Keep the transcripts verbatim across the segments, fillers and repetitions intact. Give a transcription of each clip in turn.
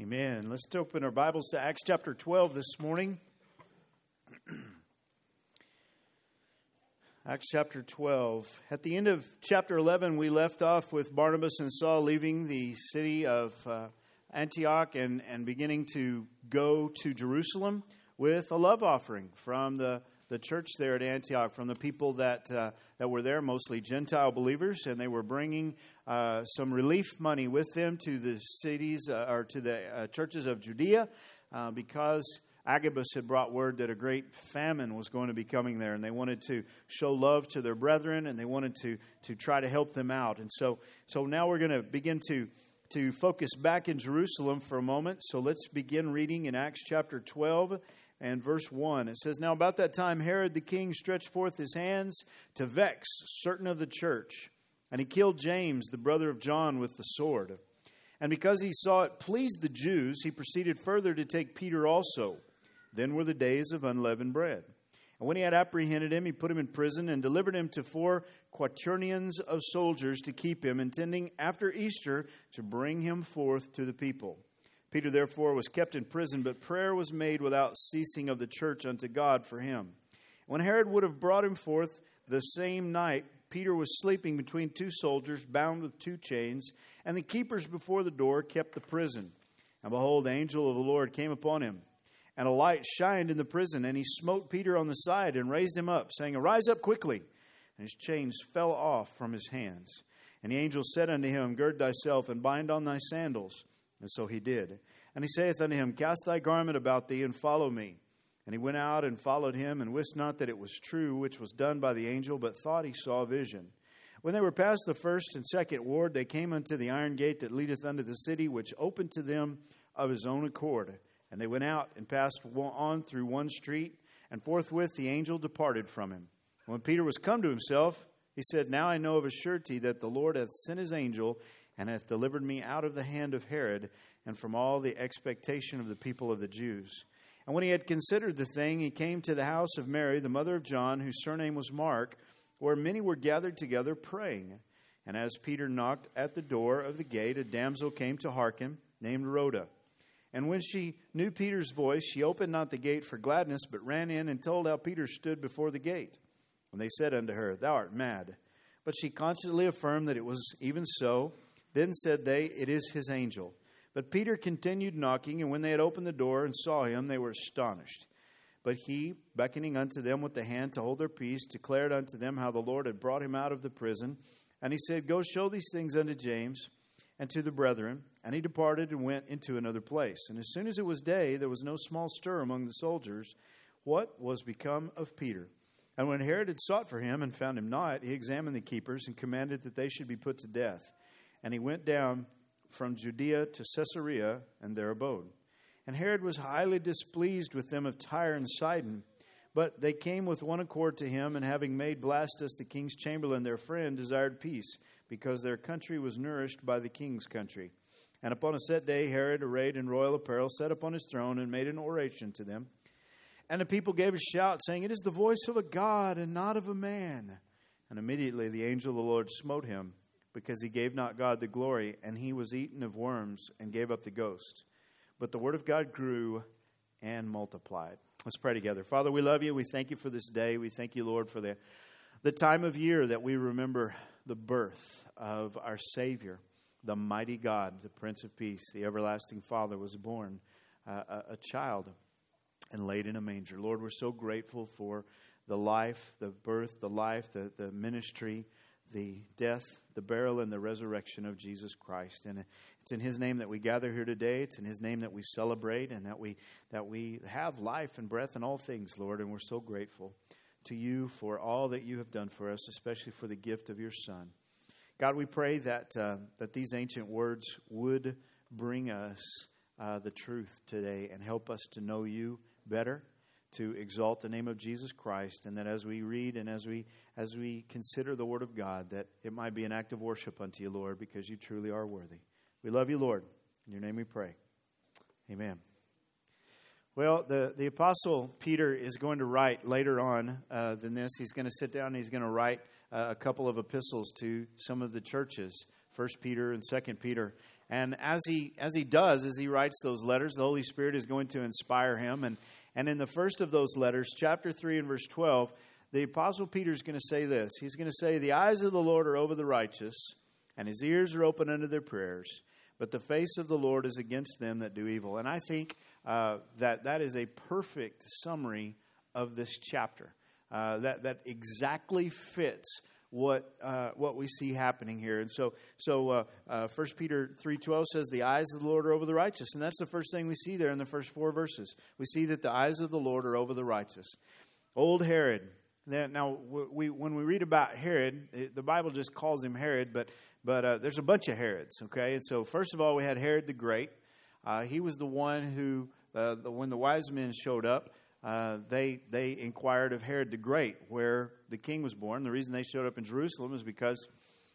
Amen. Let's open our Bibles to Acts chapter twelve this morning. Acts chapter twelve. At the end of chapter eleven, we left off with Barnabas and Saul leaving the city of uh, Antioch and, and beginning to go to Jerusalem with a love offering from the, the church there at Antioch, from the people that uh, that were there, mostly Gentile believers, and they were bringing uh, some relief money with them to the cities uh, or to the uh, churches of Judea uh, because Agabus had brought word that a great famine was going to be coming there, and they wanted to show love to their brethren, and they wanted to to try to help them out. And so, so now we're going to begin to to focus back in Jerusalem for a moment. So let's begin reading in Acts chapter twelve and verse one. It says, "Now about that time Herod the king stretched forth his hands to vex certain of the church, and he killed James, the brother of John, with the sword. And because he saw it pleased the Jews, he proceeded further to take Peter also. Then were the days of unleavened bread. And when he had apprehended him, he put him in prison and delivered him to four quaternions of soldiers to keep him, intending after Easter to bring him forth to the people. Peter therefore was kept in prison, but prayer was made without ceasing of the church unto God for him. When Herod would have brought him forth the same night, Peter was sleeping between two soldiers, bound with two chains, and the keepers before the door kept the prison. And behold, the angel of the Lord came upon him, and a light shined in the prison, and he smote Peter on the side and raised him up, saying, Arise up quickly. And his chains fell off from his hands. And the angel said unto him, Gird thyself, and bind on thy sandals. And so he did. And he saith unto him, Cast thy garment about thee, and follow me. And he went out and followed him, and wist not that it was true, which was done by the angel, but thought he saw a vision. When they were past the first and second ward, they came unto the iron gate that leadeth unto the city, which opened to them of his own accord. And they went out and passed on through one street, and forthwith the angel departed from him. When Peter was come to himself, he said, Now I know of a surety that the Lord hath sent his angel, and hath delivered me out of the hand of Herod, and from all the expectation of the people of the Jews. And when he had considered the thing, he came to the house of Mary, the mother of John, whose surname was Mark, where many were gathered together praying. And as Peter knocked at the door of the gate, a damsel came to hearken, named Rhoda. And when she knew Peter's voice, she opened not the gate for gladness, but ran in and told how Peter stood before the gate. And they said unto her, Thou art mad. But she constantly affirmed that it was even so. Then said they, It is his angel. But Peter continued knocking, and when they had opened the door and saw him, they were astonished. But he, beckoning unto them with the hand to hold their peace, declared unto them how the Lord had brought him out of the prison. And he said, Go show these things unto James and to the brethren. And he departed and went into another place. And as soon as it was day, there was no small stir among the soldiers, what was become of Peter. And when Herod had sought for him and found him not, he examined the keepers and commanded that they should be put to death. And he went down from Judea to Caesarea, and there abode. And Herod was highly displeased with them of Tyre and Sidon. But they came with one accord to him, and having made Blastus the king's chamberlain their friend, desired peace, because their country was nourished by the king's country. And upon a set day, Herod, arrayed in royal apparel, sat upon his throne and made an oration to them. And the people gave a shout, saying, It is the voice of a God, and not of a man. And immediately the angel of the Lord smote him, because he gave not God the glory, and he was eaten of worms, and gave up the ghost. But the word of God grew and multiplied. Let's pray together. Father, we love you. We thank you for this day. We thank you, Lord, for the, the time of year that we remember the birth of our Savior, the mighty God, the Prince of Peace, the everlasting Father was born, uh, a, a child, and laid in a manger. Lord, we're so grateful for the life, the birth, the life, the, the ministry, the death, the burial, and the resurrection of Jesus Christ. And it's in his name that we gather here today. It's in his name that we celebrate and that we that we have life and breath and all things, Lord. And we're so grateful to you for all that you have done for us, especially for the gift of your Son. God, we pray that uh, that these ancient words would bring us uh, the truth today and help us to know you better, to exalt the name of Jesus Christ, and that as we read and as we as we consider the Word of God, that it might be an act of worship unto you, Lord, because you truly are worthy. We love you, Lord. In your name we pray. Amen. Well, the, the Apostle Peter is going to write later on uh, than this. He's going to sit down and he's going to write uh, a couple of epistles to some of the churches First Peter and Second Peter. And as he as he does, as he writes those letters, the Holy Spirit is going to inspire him. And, and in the first of those letters, chapter three and verse twelve, the Apostle Peter is going to say this. He's going to say, the eyes of the Lord are over the righteous, and his ears are open unto their prayers. But the face of the Lord is against them that do evil. And I think uh, that that is a perfect summary of this chapter. Uh, that that exactly fits what uh, what we see happening here. And so so uh, uh, First Peter three twelve says, the eyes of the Lord are over the righteous. And that's the first thing we see there in the first four verses. We see that the eyes of the Lord are over the righteous. Old Herod. Now, we when we read about Herod, the Bible just calls him Herod, but but uh, there's a bunch of Herods, okay? And so first of all, we had Herod the Great. Uh, he was the one who, uh, the, when the wise men showed up, uh, they they inquired of Herod the Great where the king was born. The reason they showed up in Jerusalem is because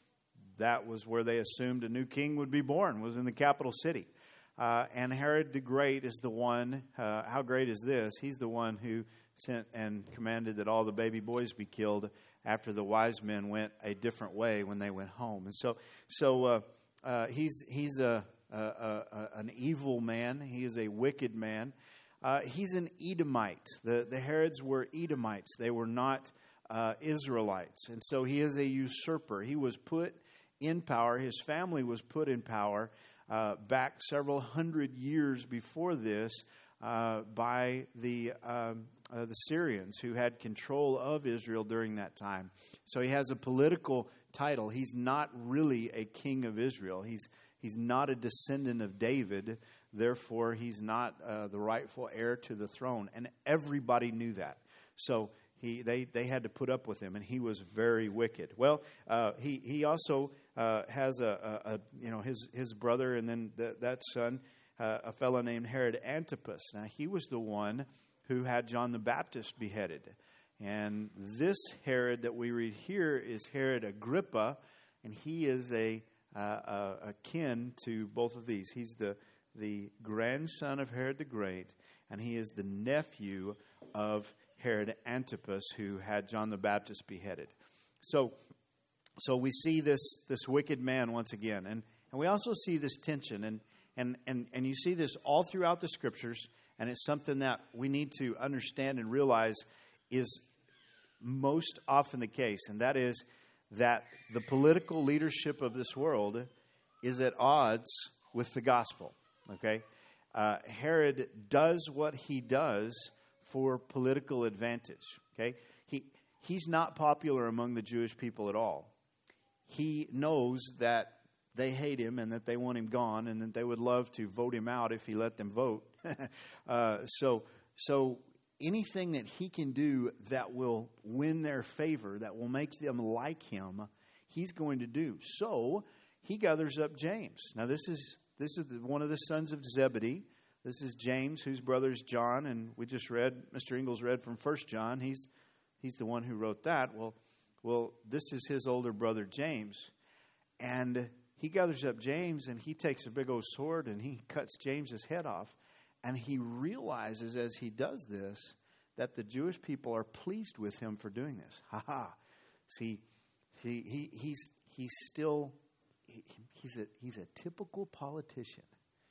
that was where they assumed a new king would be born, was in the capital city. Uh, and Herod the Great is the one, uh, how great is this? He's the one who sent and commanded that all the baby boys be killed after the wise men went a different way when they went home. And so so uh, uh, he's he's a, a, a an evil man. He is a wicked man. Uh, he's an Edomite. The, the Herods were Edomites. They were not uh, Israelites. And so he is a usurper. He was put in power. His family was put in power uh, back several hundred years before this uh, by the um, uh, the Syrians who had control of Israel during that time. So he has a political title. He's not really a king of Israel. He's he's not a descendant of David. Therefore, he's not uh, the rightful heir to the throne. And everybody knew that. So he they, they had to put up with him, and he was very wicked. Well, uh, he he also uh, has a, a, a you know his his brother, and then the, that son, uh, a fellow named Herod Antipas. Now he was the one who had John the Baptist beheaded. And this Herod that we read here is Herod Agrippa, and he is a, uh, a, a kin to both of these. He's the, the grandson of Herod the Great, and he is the nephew of Herod Antipas, who had John the Baptist beheaded. So so we see this this wicked man once again, and, and we also see this tension, and, and, and, and you see this all throughout the Scriptures. And it's something that we need to understand and realize is most often the case. And that is that the political leadership of this world is at odds with the gospel. Okay? Uh, Herod does what he does for political advantage. Okay? He he's not popular among the Jewish people at all. He knows that they hate him and that they want him gone and that they would love to vote him out if he let them vote. uh, so, so anything that he can do that will win their favor, that will make them like him, he's going to do. So he gathers up James. Now this is this is one of the sons of Zebedee. This is James, whose brother is John, and we just read, Mister Ingalls read from First John. He's he's the one who wrote that. Well, well, this is his older brother James, and he gathers up James, and he takes a big old sword, and he cuts James's head off. And he realizes as he does this that the Jewish people are pleased with him for doing this. Ha ha! See, he, he he's he's still he, he's a he's a typical politician.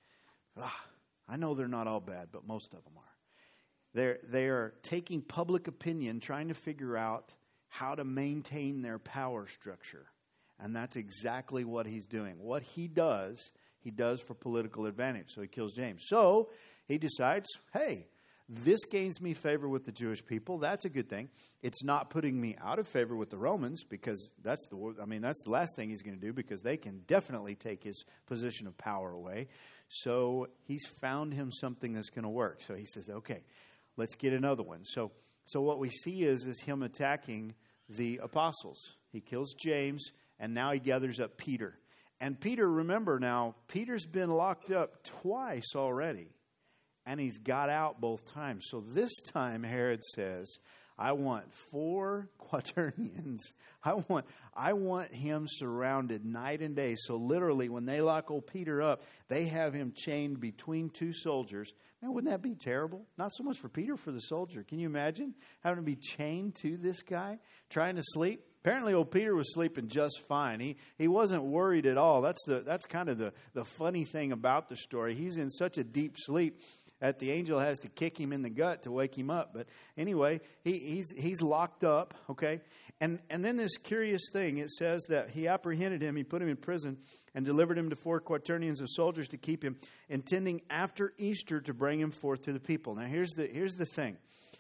Ah, I know they're not all bad, but most of them are. They're they are taking public opinion, trying to figure out how to maintain their power structure. And that's exactly what he's doing. What he does, he does for political advantage. So he kills James. So he decides, hey, this gains me favor with the Jewish people. That's a good thing. It's not putting me out of favor with the Romans, because that's the I mean that's the last thing he's going to do, because they can definitely take his position of power away. So he's found him something that's going to work. So he says, okay, let's get another one. So so what we see is is him attacking the apostles. He kills James. And now he gathers up Peter. And Peter, remember now, Peter's been locked up twice already. And he's got out both times. So this time Herod says, I want four quaternions. I want, I want him surrounded night and day. So literally, when they lock old Peter up, they have him chained between two soldiers. Man, wouldn't that be terrible? Not so much for Peter, for the soldier. Can you imagine having to be chained to this guy, trying to sleep? Apparently, old Peter was sleeping just fine. He he wasn't worried at all. That's the that's kind of the, the funny thing about the story. He's in such a deep sleep that the angel has to kick him in the gut to wake him up. But anyway, he, he's he's locked up, okay? And and then this curious thing, it says that he apprehended him, he put him in prison, and delivered him to four quaternions of soldiers to keep him, intending after Easter to bring him forth to the people. Now here's the here's the thing.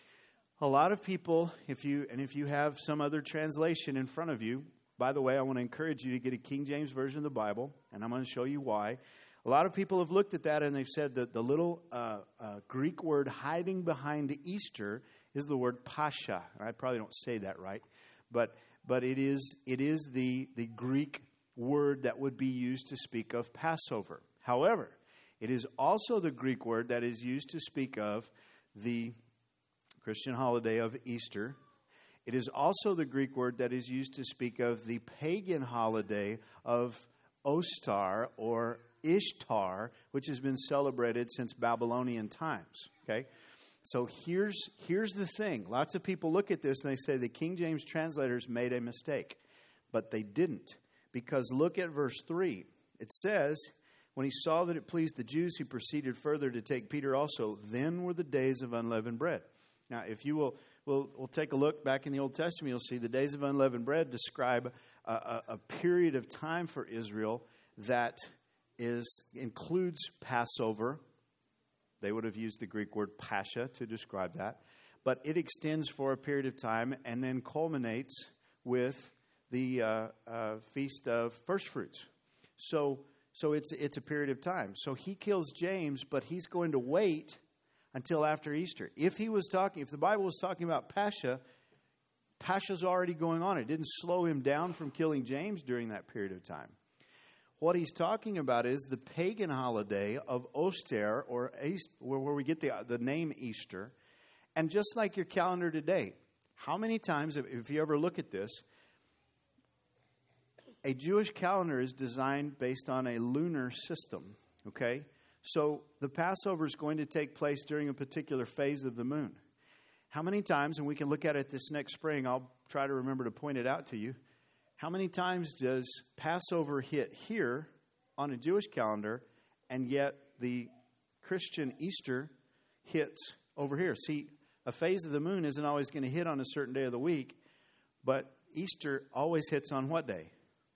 A lot of people, if you and if you have some other translation in front of you, by the way, I want to encourage you to get a King James Version of the Bible, and I'm going to show you why. A lot of people have looked at that and they've said that the little uh, uh, Greek word hiding behind Easter is the word Pascha. I probably don't say that right, but but it is it is the the Greek word that would be used to speak of Passover. However, it is also the Greek word that is used to speak of the Christian holiday of Easter. It is also the Greek word that is used to speak of the pagan holiday of Ostar or Ishtar, which has been celebrated since Babylonian times. Okay, so here's here's the thing. Lots of people look at this and they say the King James translators made a mistake, but they didn't, because look at verse three. It says, when he saw that it pleased the Jews, he proceeded further to take Peter also. Then were the days of unleavened bread. Now, if you will, we'll, we'll take a look back in the Old Testament, you'll see the days of unleavened bread describe a, a, a period of time for Israel that is includes Passover. They would have used the Greek word Pascha to describe that. But it extends for a period of time and then culminates with the uh, uh, Feast of First Fruits. So, so it's it's a period of time. So he kills James, but he's going to wait until after Easter. If he was talking, if the Bible was talking about Pascha, Pascha's already going on. It didn't slow him down from killing James during that period of time. What he's talking about is the pagan holiday of Oster, or East, where, where we get the, the name Easter. And just like your calendar today, how many times, if, if you ever look at this, a Jewish calendar is designed based on a lunar system, okay? So the Passover is going to take place during a particular phase of the moon. How many times, and we can look at it this next spring, I'll try to remember to point it out to you. How many times does Passover hit here on a Jewish calendar, and yet the Christian Easter hits over here? See, a phase of the moon isn't always going to hit on a certain day of the week, but Easter always hits on what day?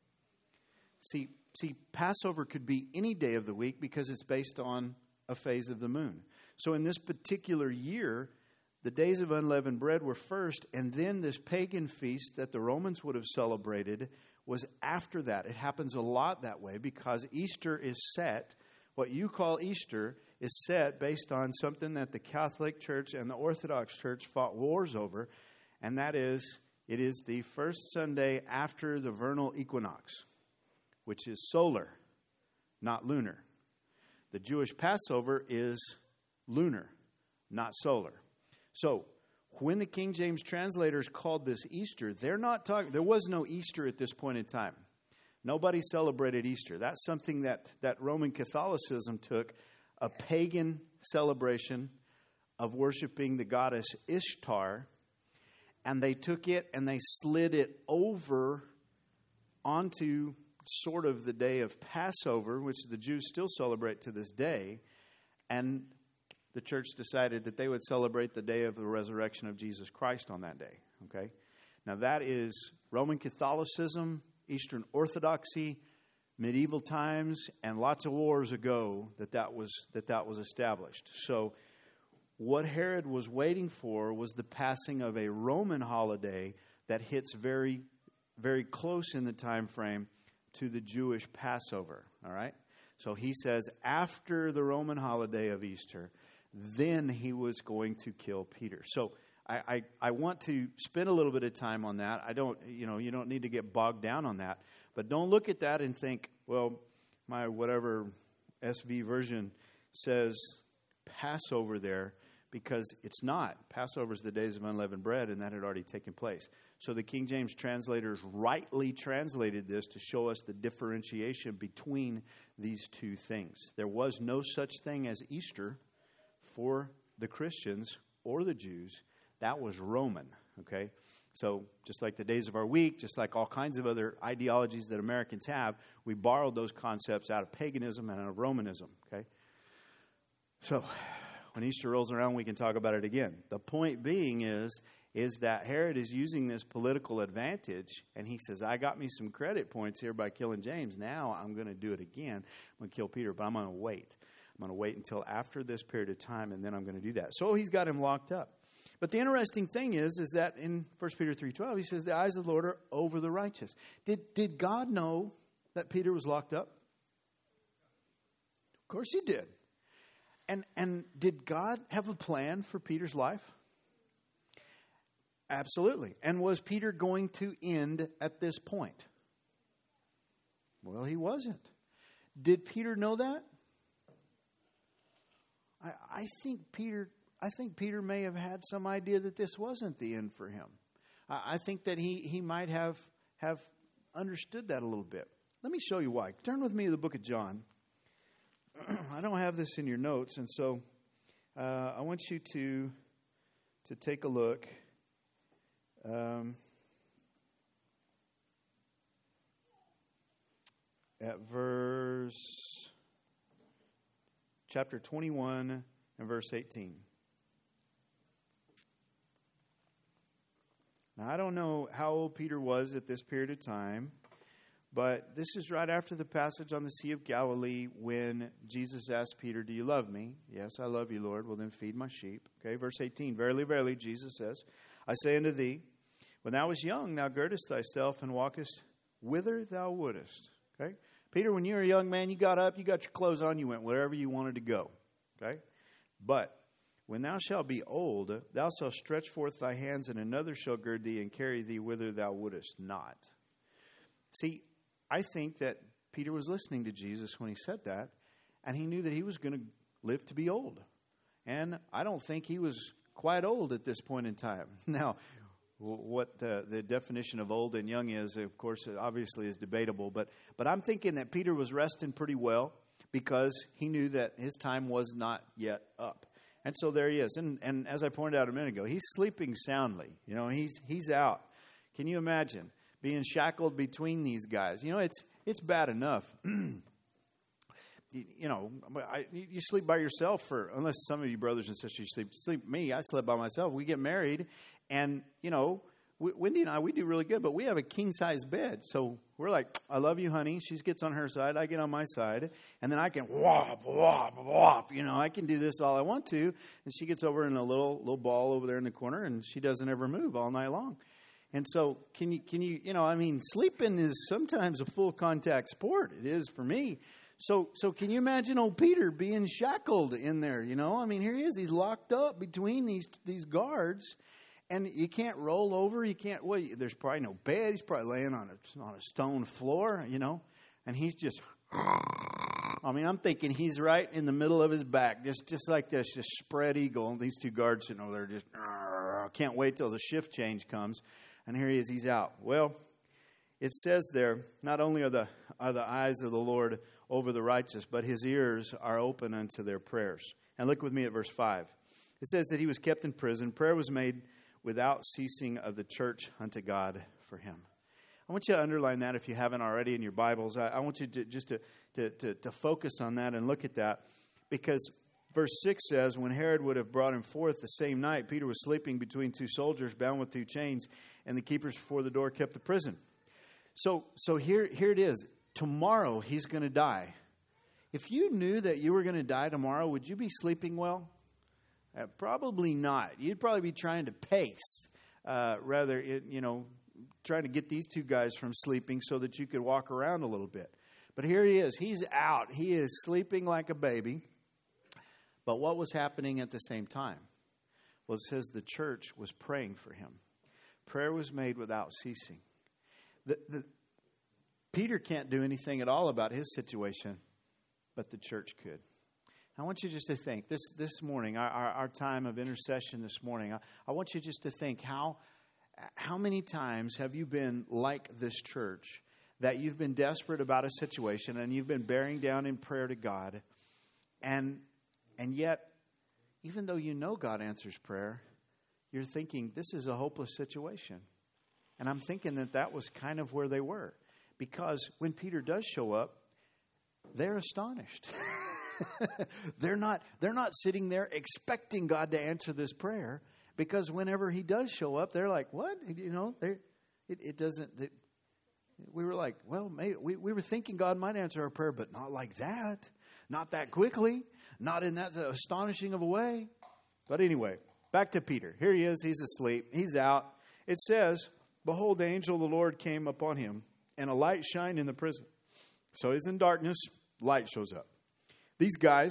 See, see, Passover could be any day of the week because it's based on a phase of the moon. So in this particular year, the days of unleavened bread were first, and then this pagan feast that the Romans would have celebrated was after that. It happens a lot that way because Easter is set, what you call Easter, is set based on something that the Catholic Church and the Orthodox Church fought wars over, and that is, it is the first Sunday after the vernal equinox, which is solar, not lunar. The Jewish Passover is lunar, not solar. So, when the King James translators called this Easter, they're not talking, there was no Easter at this point in time. Nobody celebrated Easter. That's something that, that Roman Catholicism took, a pagan celebration of worshiping the goddess Ishtar, and they took it and they slid it over onto sort of the day of Passover, which the Jews still celebrate to this day, and the church decided that they would celebrate the day of the resurrection of Jesus Christ on that day. Okay, now that is Roman Catholicism, Eastern Orthodoxy, medieval times, and lots of wars ago that that was that that was established. So, what Herod was waiting for was the passing of a Roman holiday that hits very, very close in the time frame to the Jewish Passover. All right, so he says after the Roman holiday of Easter, then he was going to kill Peter. So I, I, I want to spend a little bit of time on that. I don't, you know, you don't need to get bogged down on that. But don't look at that and think, well, my whatever S V version says Passover there, because it's not. Passover is the days of unleavened bread, and that had already taken place. So the King James translators rightly translated this to show us the differentiation between these two things. There was no such thing as Easter for the Christians or the Jews. That was Roman, okay? So just like the days of our week, just like all kinds of other ideologies that Americans have, we borrowed those concepts out of paganism and out of Romanism, okay? So when Easter rolls around, we can talk about it again. The point being is, is that Herod is using this political advantage, and he says, I got me some credit points here by killing James. Now I'm going to do it again. I'm going to kill Peter, but I'm going to wait. I'm going to wait until after this period of time, and then I'm going to do that. So he's got him locked up. But the interesting thing is, is that in First Peter three twelve, he says, the eyes of the Lord are over the righteous. Did, did God know that Peter was locked up? Of course he did. And and did God have a plan for Peter's life? Absolutely. And was Peter going to end at this point? Well, he wasn't. Did Peter know that? I, I think Peter I think Peter may have had some idea that this wasn't the end for him. I, I think that he, he might have, have understood that a little bit. Let me show you why. Turn with me to the book of John. I don't have this in your notes, and so uh, I want you to to take a look. Um, at verse chapter twenty-one and verse eighteen. Now, I don't know how old Peter was at this period of time, but this is right after the passage on the Sea of Galilee when Jesus asked Peter, do you love me? Yes, I love you, Lord. Well, then feed my sheep. Okay, verse eighteen. Verily, verily, Jesus says, I say unto thee, when thou wast young, thou girdest thyself and walkest whither thou wouldest. Okay? Peter, when you were a young man, you got up, you got your clothes on, you went wherever you wanted to go. Okay? But when thou shalt be old, thou shalt stretch forth thy hands, and another shall gird thee and carry thee whither thou wouldest not. See, I think that Peter was listening to Jesus when he said that, and he knew that he was going to live to be old. And I don't think he was quite old at this point in time. Now, what the, the definition of old and young is, of course, obviously is debatable. But, but I'm thinking that Peter was resting pretty well because he knew that his time was not yet up. And so there he is. And, and as I pointed out a minute ago, he's sleeping soundly. You know, he's he's out. Can you imagine being shackled between these guys? You know, it's it's bad enough. you, you know, I, you sleep by yourself for, unless some of you brothers and sisters sleep, sleep me, I slept by myself. We get married, and, you know, Wendy and I, we do really good, but we have a king-size bed. So we're like, I love you, honey. She gets on her side. I get on my side. And then I can whop, whop, whop. You know, I can do this all I want to. And she gets over in a little little ball over there in the corner, and she doesn't ever move all night long. And so can you, can you, you know, I mean, sleeping is sometimes a full contact sport. It is for me. So so can you imagine old Peter being shackled in there, you know? I mean, here he is. He's locked up between these these guards. And you can't roll over. You can't, well, there's probably no bed. He's probably laying on a, on a stone floor, you know. And he's just, I mean, I'm thinking he's right in the middle of his back, just just like this, just spread eagle. And these two guards sitting over there just, can't wait till the shift change comes. And here he is, he's out. Well, it says there, not only are the, are the eyes of the Lord over the righteous, but his ears are open unto their prayers. And look with me at verse five. It says that he was kept in prison. Prayer was made without ceasing of the church unto God for him. I want you to underline that if you haven't already in your Bibles. I, I want you to just to, to, to, to focus on that and look at that. Because verse six says, when Herod would have brought him forth the same night, Peter was sleeping between two soldiers, bound with two chains, and the keepers before the door kept the prison. So, so here, here it is. Tomorrow he's going to die. If you knew that you were going to die tomorrow, would you be sleeping well? Uh, probably not. You'd probably be trying to pace, uh, rather, it, you know, trying to get these two guys from sleeping so that you could walk around a little bit. But here he is. He's out. He is sleeping like a baby. But what was happening at the same time? Well, it says the church was praying for him. Prayer was made without ceasing. The, the, Peter can't do anything at all about his situation, but the church could. I want you just to think, this this morning, our, our, our time of intercession this morning, I, I want you just to think, how how many times have you been like this church, that you've been desperate about a situation and you've been bearing down in prayer to God, and and yet, even though you know God answers prayer, you're thinking, this is a hopeless situation. And I'm thinking that that was kind of where they were. Because when Peter does show up, they're astonished. they're not they're not sitting there expecting God to answer this prayer, because whenever he does show up, they're like, what? You know, they it, it doesn't it, we were like, well, maybe we, we were thinking God might answer our prayer, but not like that. Not that quickly. Not in that astonishing of a way. But anyway, back to Peter. Here he is. He's asleep. He's out. It says, behold, the angel of the Lord came upon him, and a light shined in the prison. So he's in darkness. Light shows up. These guys,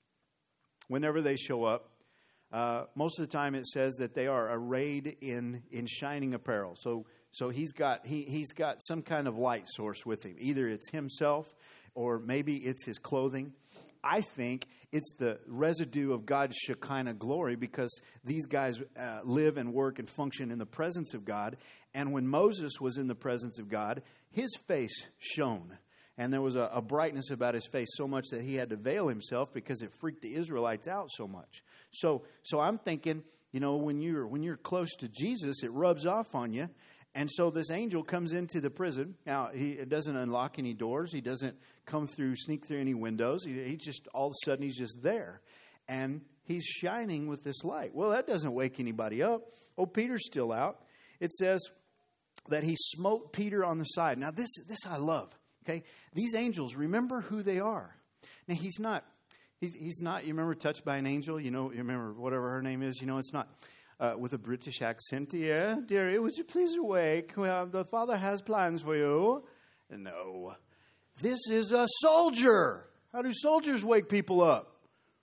whenever they show up, uh, most of the time it says that they are arrayed in, in shining apparel. So so he's got he he's got some kind of light source with him. Either it's himself or maybe it's his clothing. I think it's the residue of God's Shekinah glory, because these guys uh, live and work and function in the presence of God. And when Moses was in the presence of God, his face shone. And there was a, a brightness about his face, so much that he had to veil himself because it freaked the Israelites out so much. So so I'm thinking, you know, when you're when you're close to Jesus, it rubs off on you. And so this angel comes into the prison. Now, he doesn't unlock any doors. He doesn't come through, sneak through any windows. He, he just, all of a sudden, he's just there. And he's shining with this light. Well, that doesn't wake anybody up. Oh, Peter's still out. It says that he smote Peter on the side. Now, this, this I love. Okay, these angels, remember who they are. Now, he's not, he's, he's not, you remember Touched by an Angel? You know, you remember whatever her name is? You know, it's not. Uh, with a British accent, yeah, dearie, would you please awake? Well, the Father has plans for you. No. This is a soldier. How do soldiers wake people up?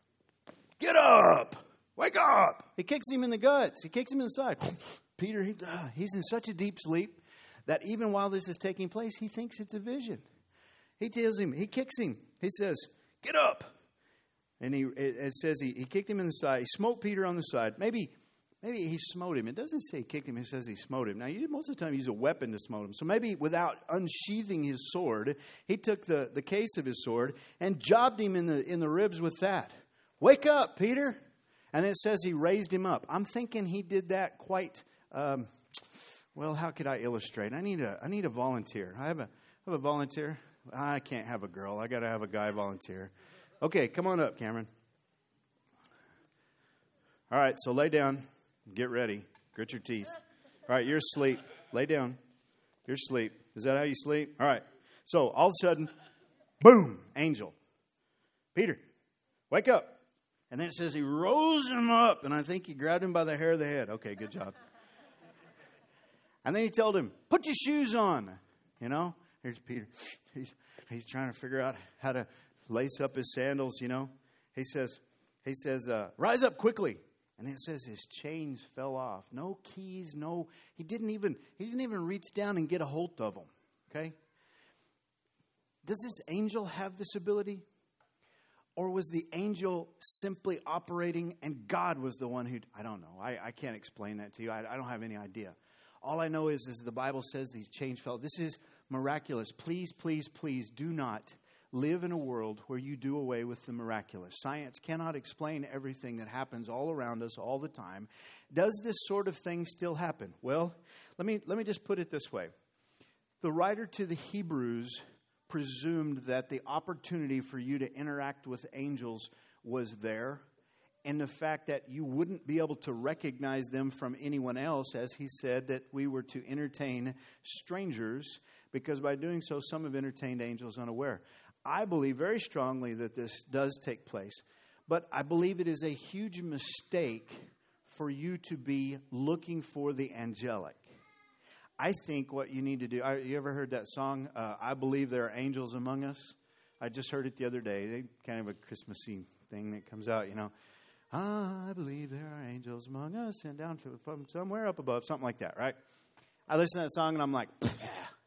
Get up! Wake up! He kicks him in the guts. He kicks him in the side. Peter, he, uh, he's in such a deep sleep that even while this is taking place, he thinks it's a vision. He tells him, he kicks him. He says, get up! And he it, it says he, he kicked him in the side. He smote Peter on the side. Maybe... Maybe he smote him. It doesn't say he kicked him. It says he smote him. Now, you, most of the time, you use a weapon to smote him. So maybe without unsheathing his sword, he took the, the case of his sword and jobbed him in the in the ribs with that. Wake up, Peter. And then it says he raised him up. I'm thinking he did that quite, um, well, how could I illustrate? I need a I need a volunteer. I have a, I have a volunteer. I can't have a girl. I got to have a guy volunteer. Okay, come on up, Cameron. All right, so lay down. Get ready. Grit your teeth. All right, you're asleep. Lay down. You're asleep. Is that how you sleep? All right. So all of a sudden, boom, angel. Peter, wake up. And then it says he rose him up, and I think he grabbed him by the hair of the head. Okay, good job. And then he told him, put your shoes on. You know, here's Peter. He's, he's trying to figure out how to lace up his sandals, you know. He says, he says, uh, rise up quickly. And it says his chains fell off. No keys, no. He didn't even he didn't even reach down and get a hold of them. Okay? Does this angel have this ability? Or was the angel simply operating and God was the one who, I don't know. I, I can't explain that to you. I, I don't have any idea. All I know is, is the Bible says these chains fell. This is miraculous. Please, please, please do not live in a world where you do away with the miraculous. Science cannot explain everything that happens all around us all the time. Does this sort of thing still happen? Well, let me let me just put it this way. The writer to the Hebrews presumed that the opportunity for you to interact with angels was there, and the fact that you wouldn't be able to recognize them from anyone else, as he said that we were to entertain strangers, because by doing so, some have entertained angels unaware. I believe very strongly that this does take place, but I believe it is a huge mistake for you to be looking for the angelic. I think what you need to do, I, you ever heard that song, uh, I Believe There Are Angels Among Us? I just heard it the other day. They kind of a Christmassy thing that comes out, you know. I believe there are angels among us and down to from somewhere up above, something like that, right? I listen to that song and I'm like, yeah.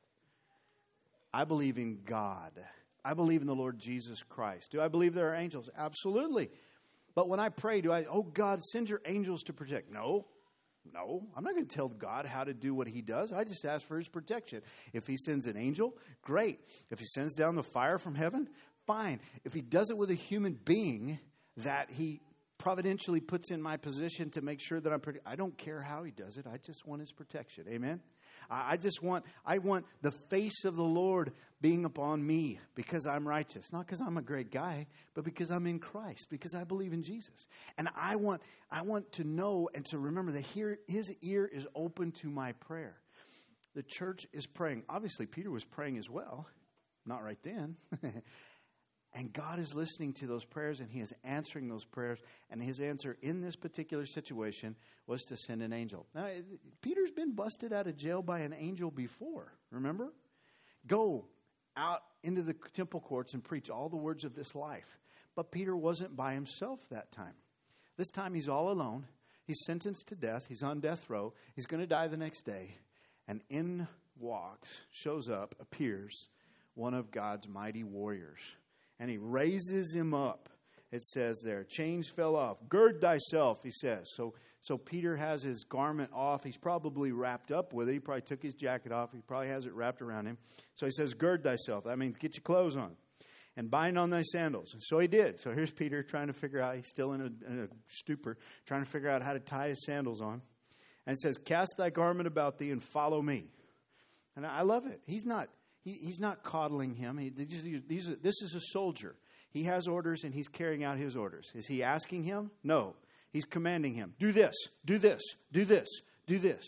I believe in God. I believe in the Lord Jesus Christ. Do I believe there are angels? Absolutely. But when I pray, do I, oh God, send your angels to protect? No. No. I'm not going to tell God how to do what he does. I just ask for his protection. If he sends an angel, great. If he sends down the fire from heaven, fine. If he does it with a human being that he providentially puts in my position to make sure that I'm, prote- I don't care how he does it. I just want his protection. Amen? I, I just want, I want the face of the Lord being upon me because I'm righteous. Not because I'm a great guy, but because I'm in Christ, because I believe in Jesus. And I want, I want to know and to remember that here, his ear is open to my prayer. The church is praying. Obviously, Peter was praying as well. Not right then. And God is listening to those prayers, and he is answering those prayers. And his answer in this particular situation was to send an angel. Now, Peter's been busted out of jail by an angel before, remember? Go out into the temple courts and preach all the words of this life. But Peter wasn't by himself that time. This time he's all alone. He's sentenced to death. He's on death row. He's going to die the next day. And in walks, shows up, appears one of God's mighty warriors. And he raises him up. It says there, chains fell off. Gird thyself, he says. So so Peter has his garment off. He's probably wrapped up with it. He probably took his jacket off. He probably has it wrapped around him. So he says, gird thyself. That means get your clothes on. And bind on thy sandals. And so he did. So here's Peter trying to figure out, he's still in a, in a stupor, trying to figure out how to tie his sandals on. And it says, cast thy garment about thee and follow me. And I love it. He's not... He, he's not coddling him. He, these, these are, this is a soldier. He has orders and he's carrying out his orders. Is he asking him? No. He's commanding him. Do this, do this, do this, do this.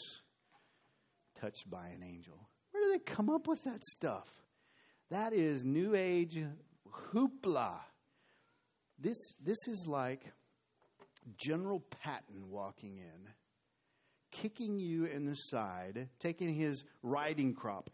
Touched by an angel. Where do they come up with that stuff? That is New Age hoopla. This, this is like General Patton walking in, kicking you in the side, taking his riding crop.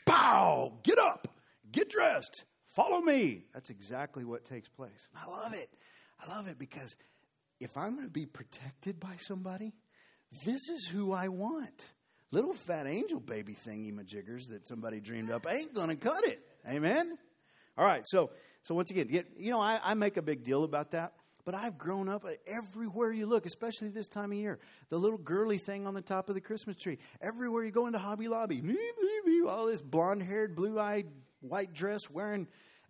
Pow! Get up! Get dressed! Follow me! That's exactly what takes place. I love it. I love it because if I'm going to be protected by somebody, this is who I want. Little fat angel baby thingy-majiggers that somebody dreamed up ain't going to cut it. Amen? All right, so so once again, you know, I, I make a big deal about that. But I've grown up everywhere you look, especially this time of year. The little girly thing on the top of the Christmas tree. Everywhere you go into Hobby Lobby. All this blonde-haired, blue-eyed, white dress wearing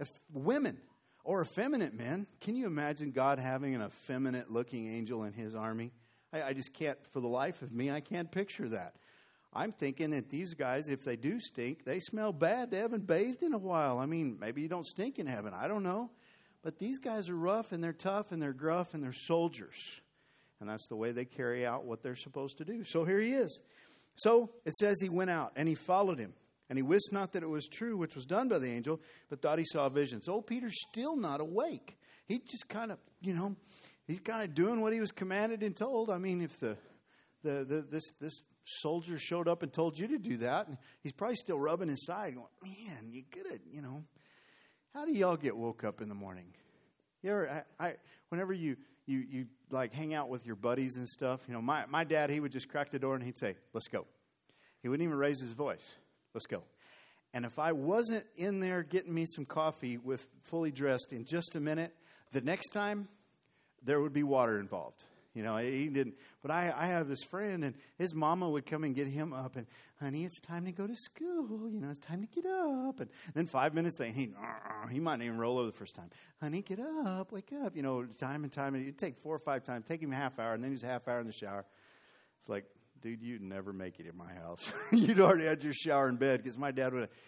women or effeminate men. Can you imagine God having an effeminate-looking angel in his army? I, I just can't, for the life of me, I can't picture that. I'm thinking that these guys, if they do stink, they smell bad. They haven't bathed in a while. I mean, maybe you don't stink in heaven. I don't know. But these guys are rough, and they're tough, and they're gruff, and they're soldiers. And that's the way they carry out what they're supposed to do. So here he is. So it says he went out, and he followed him. And he wist not that it was true, which was done by the angel, but thought he saw a vision. So old Peter's still not awake. He just kind of, you know, he's kind of doing what he was commanded and told. I mean, if the, the, the this this soldier showed up and told you to do that, and he's probably still rubbing his side, going, man, you could have, you know. How do y'all get woke up in the morning? You ever, I, I, whenever you, you, you like hang out with your buddies and stuff, you know, my, my dad, he would just crack the door and he'd say, let's go. He wouldn't even raise his voice. Let's go. And if I wasn't in there getting me some coffee with fully dressed in just a minute, the next time there would be water involved. You know, he didn't. But I, I have this friend, and his mama would come and get him up, and, honey, it's time to go to school. You know, it's time to get up. And then five minutes later, he he might not even roll over the first time. Honey, get up, wake up. You know, time and time. It'd take four or five times. Take him a half hour, and then he's a half hour in the shower. It's like, dude, you'd never make it in my house. You'd already had your shower in bed, because my dad would have.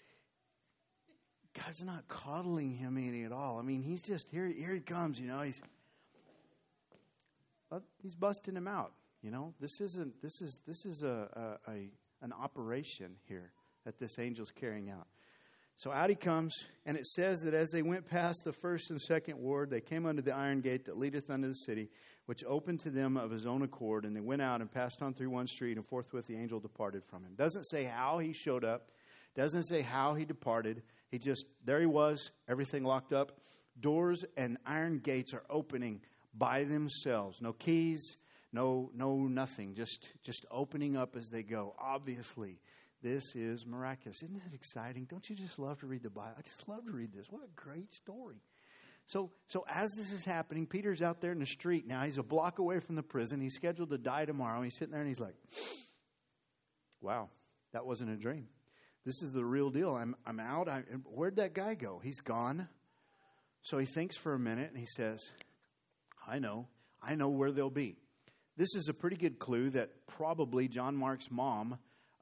God's not coddling him any at all. I mean, he's just, here, here he comes, you know, he's. He's busting him out. You know, this isn't. This is. This is a, a, a an operation here that this angel's carrying out. So out he comes, and it says that as they went past the first and second ward, they came unto the iron gate that leadeth unto the city, which opened to them of his own accord. And they went out and passed on through one street, and forthwith the angel departed from him. Doesn't say how he showed up. Doesn't say how he departed. He just there he was. Everything locked up. Doors and iron gates are opening by themselves. No keys, no no nothing. Just just opening up as they go. Obviously, this is miraculous. Isn't that exciting? Don't you just love to read the Bible? I just love to read this. What a great story. So so as this is happening, Peter's out there in the street now. He's a block away from the prison. He's scheduled to die tomorrow. He's sitting there and he's like, wow, that wasn't a dream. This is the real deal. I'm I'm out. I, where'd that guy go? He's gone. So he thinks for a minute and he says, I know. I know where they'll be. This is a pretty good clue that probably John Mark's mom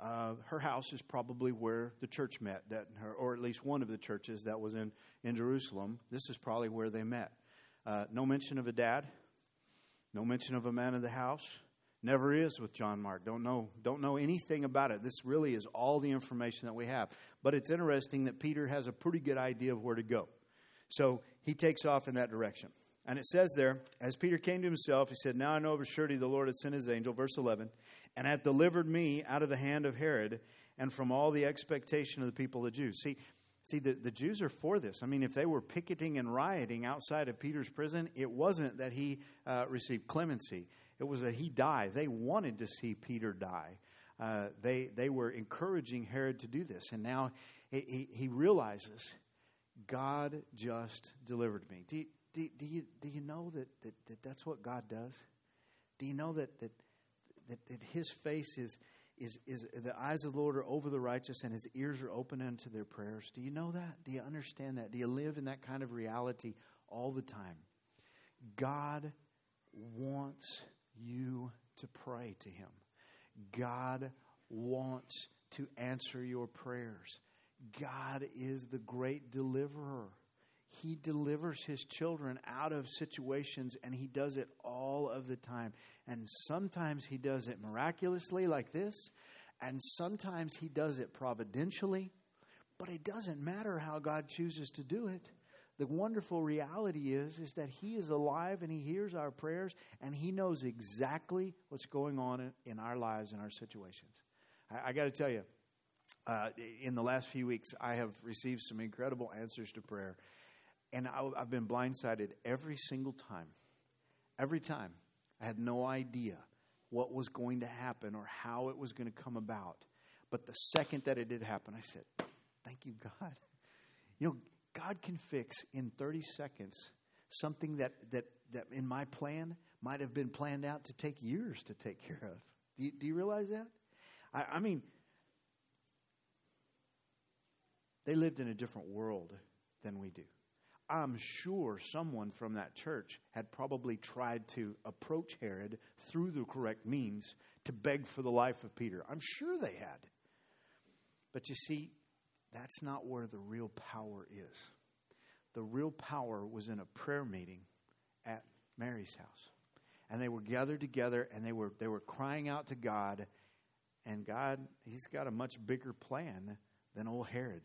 uh, her house is probably where the church met, that her, or at least one of the churches that was in, in Jerusalem. This is probably where they met. Uh, no mention of a dad. No mention of a man of the house. Never is with John Mark. Don't know, don't know anything about it. This really is all the information that we have. But it's interesting that Peter has a pretty good idea of where to go. So he takes off in that direction. And it says there, as Peter came to himself, he said, now I know of a surety the Lord hath sent his angel, verse eleven, and hath delivered me out of the hand of Herod and from all the expectation of the people of the Jews. See, see the, the Jews are for this. I mean, if they were picketing and rioting outside of Peter's prison, it wasn't that he uh, received clemency. It was that he died. They wanted to see Peter die. Uh, they they were encouraging Herod to do this. And now he, he, he realizes, God just delivered me. Do you, do, do you, do you know that, that, that that's what God does? Do you know that that, that, that his face is, is, is, the eyes of the Lord are over the righteous and his ears are open unto their prayers? Do you know that? Do you understand that? Do you live in that kind of reality all the time? God wants you to pray to him. God wants to answer your prayers. God is the great deliverer. He delivers his children out of situations, and he does it all of the time. And sometimes he does it miraculously like this, and sometimes he does it providentially. But it doesn't matter how God chooses to do it. The wonderful reality is, is that he is alive and he hears our prayers and he knows exactly what's going on in, in our lives and our situations. I, I got to tell you, uh, in the last few weeks, I have received some incredible answers to prayer. And I, I've been blindsided every single time. Every time. I had no idea what was going to happen or how it was going to come about. But the second that it did happen, I said, thank you, God. You know, God can fix in thirty seconds something that, that, that in my plan might have been planned out to take years to take care of. Do you, do you realize that? I, I mean, they lived in a different world than we do. I'm sure someone from that church had probably tried to approach Herod through the correct means to beg for the life of Peter. I'm sure they had. But you see, that's not where the real power is. The real power was in a prayer meeting at Mary's house. And they were gathered together and they were they were crying out to God. And God, he's got a much bigger plan than old Herod.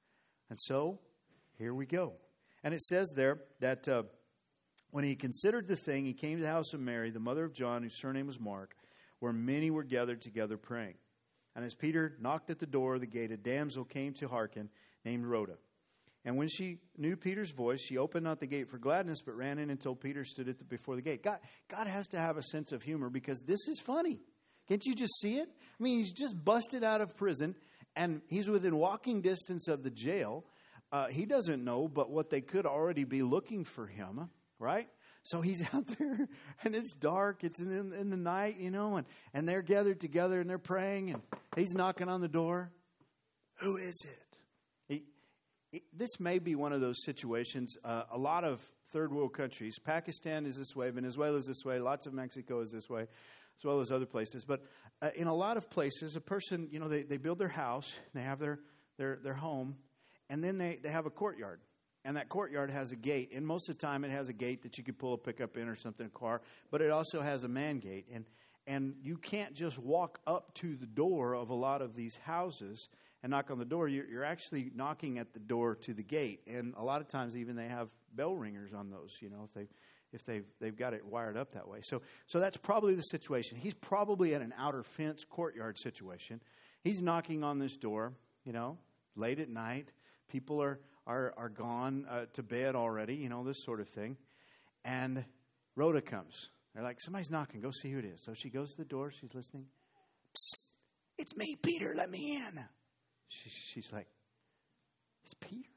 And so, here we go. And it says there that uh, when he considered the thing, he came to the house of Mary, the mother of John, whose surname was Mark, where many were gathered together praying. And as Peter knocked at the door of the gate, a damsel came to hearken, named Rhoda. And when she knew Peter's voice, she opened not the gate for gladness, but ran in until Peter stood at the, before the gate. God, God has to have a sense of humor because this is funny. Can't you just see it? I mean, he's just busted out of prison, and he's within walking distance of the jail. Uh, he doesn't know but what they could already be looking for him, right? So he's out there, and it's dark. It's in, in the night, you know, and, and they're gathered together, and they're praying, and he's knocking on the door. Who is it? He, he, this may be one of those situations. Uh, a lot of third world countries, Pakistan is this way, Venezuela is this way, lots of Mexico is this way, as well as other places. But uh, in a lot of places, a person, you know, they, they build their house, they have their, their, their home, and then they, they have a courtyard. And that courtyard has a gate. And most of the time it has a gate that you could pull a pickup in or something, a car. But it also has a man gate. And and you can't just walk up to the door of a lot of these houses and knock on the door. You're, you're actually knocking at the door to the gate. And a lot of times even they have bell ringers on those, you know, if, they, if they've, they've got it wired up that way. So, so that's probably the situation. He's probably at an outer fence courtyard situation. He's knocking on this door, you know, late at night. People are... are are gone uh, to bed already, you know, this sort of thing. And Rhoda comes. They're like, somebody's knocking. Go see who it is. So she goes to the door. She's listening. Psst, it's me, Peter. Let me in. She, she's like, it's Peter.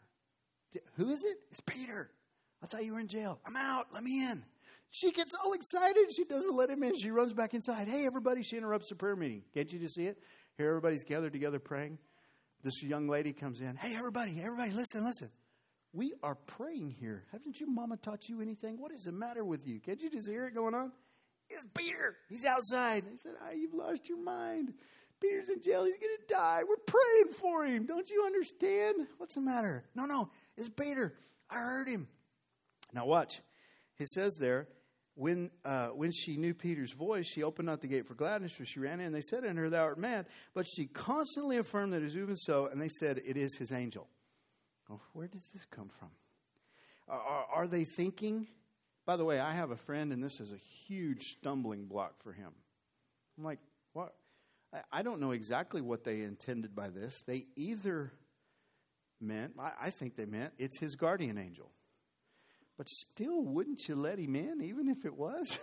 Who is it? It's Peter. I thought you were in jail. I'm out. Let me in. She gets all excited. She doesn't let him in. She runs back inside. Hey, everybody. She interrupts the prayer meeting. Can't you just see it? Here everybody's gathered together praying. This young lady comes in. Hey, everybody, everybody, listen, listen. We are praying here. Haven't your mama taught you anything? What is the matter with you? Can't you just hear it going on? It's Peter. He's outside. I said, ah, you've lost your mind. Peter's in jail. He's going to die. We're praying for him. Don't you understand? What's the matter? No, no, it's Peter. I heard him. Now watch. It says there, when uh, when she knew Peter's voice, she opened not the gate for gladness, for she ran in, and they said unto her, thou art mad. But she constantly affirmed that it was even so, and they said, it is his angel. Oh, where does this come from? Are, are, are they thinking? By the way, I have a friend, and this is a huge stumbling block for him. I'm like, what? I, I don't know exactly what they intended by this. They either meant, I, I think they meant, it's his guardian angel. But still, wouldn't you let him in, even if it was?